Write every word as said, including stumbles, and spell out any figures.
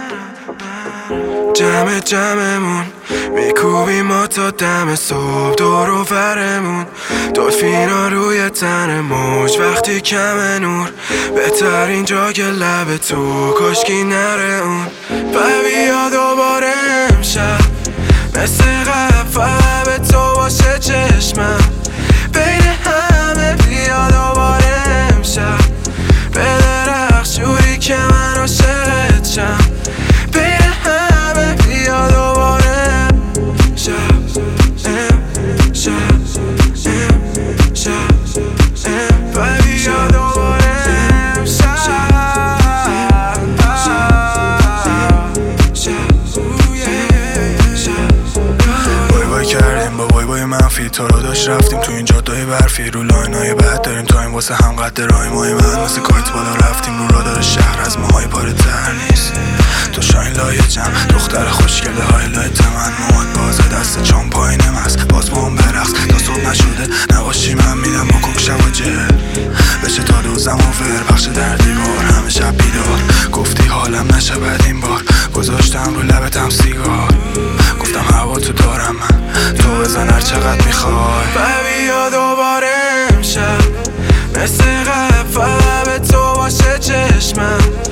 جمع جمعمون میکوبیم ما تا دم صبح دور و برمون، دلفینا روی تن موج وقتی کم نور، بهترین جا که لب تو کشکی نره اون. و بیا دوباره امشب مثل قبل فقط به تو باشه چشمم، بین همه بیا دوباره امشب به درخت شوری که من عاشقت شم، بین همه بیا دوباره امشب امشب امشب و بیا دوباره امشب بای بای کردیم با بای بای منفی، تو رو داشت رفتیم تو این جادای برفی، رو لاینای بد داریم تایم واسه هم قد رایم های من مثل کایت بالا رفتیم رو رادار شهر از ماهای پاره تر نیست، تو شاین لایه جم دختر خوشگله های لایت من، مواد بازه دست چون پایینم هست باز با هم برقص تا صبح نشده نباشی من میدم بکن شب و جل بشه تا دوزم و ور پخش در دیوار همه شب بیدار، گفتی حالم نشه بد این بار گذاشتم رو لبتم سیگار، گفتم هوا تو دارم من تو بزن هر چقدر میخوای و بیا دوباره امشب مثل قبل فقط به تو باشه چشمم،